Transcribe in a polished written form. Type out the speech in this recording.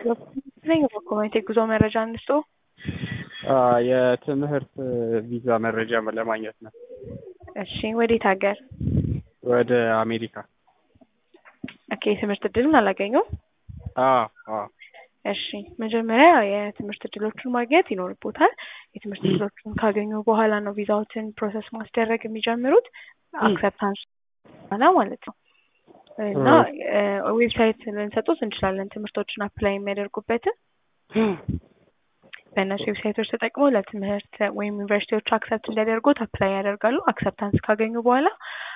ነኝ በኮሚቴ ጉዞ መረጃ እንስጡ። የትምህርት ቪዛ መረጃ ለማግኘት ነው። እሺ፣ ወዴት ሀገር? ወደ አሜሪካ። ኦኬ፣ ትምህርት እድልን አላገኙም? አዎ። እሺ፣ መጀመሪያ የትምህርት እድሎችን ማግኘት ይኖርቦታል። የትምህርት እድሎችን ካገኙ በኋላ ነው ቪዛዎትን ፕሮሰስ ማስደረግ የሚጀምሩት። አክሰፕታንስ በኋላ ማለት ነው። እና ዌብሳይት ልንሰጡት እንችላለን ትምህርቶችን አፕላይ የሚያደርጉበትን። በእነሱ ዌብሳይቶች ተጠቅመው ለትምህርት ወይም ዩኒቨርሲቲዎች አክሰፕት እንዲያደርጉት አፕላይ ያደርጋሉ። አክሰፕታንስ ካገኙ በኋላ